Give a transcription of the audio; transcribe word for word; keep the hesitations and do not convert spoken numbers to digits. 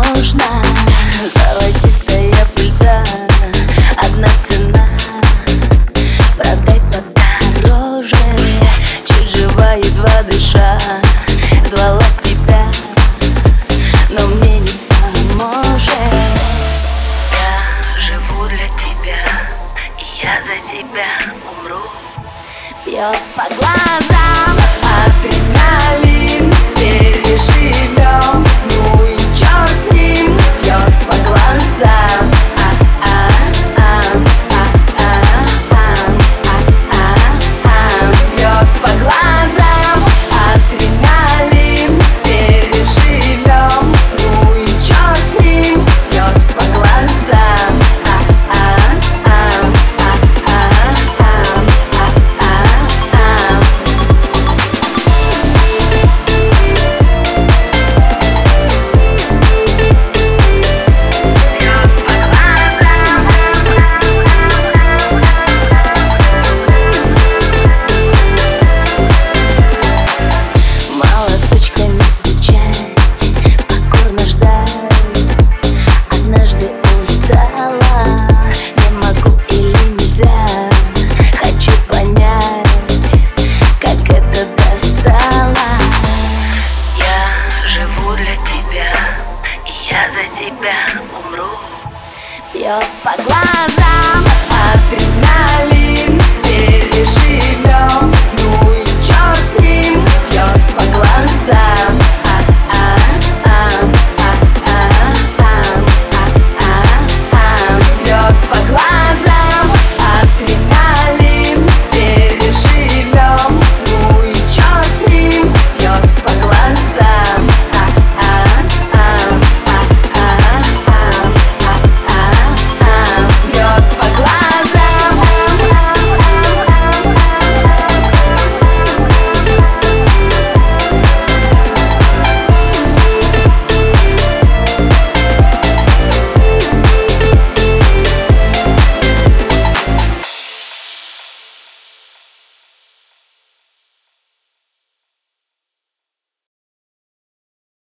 нужно. Золотистая пыльца, одна цена. Продай подороже, чуть жива, едва дыша. Звала тебя, но мне не поможет. Я живу для тебя, и я за тебя умру. Бьет по глазам адреналин, переживем, ну и черт с ним. Бьет по глазам, бьет по глазам адреналин, переживем, ну и черт с ним. Бьет по глазам. Я за тебя умру. Бьет по глазам адреналин, переживем, ну и черт с ним. Бьет по глазам.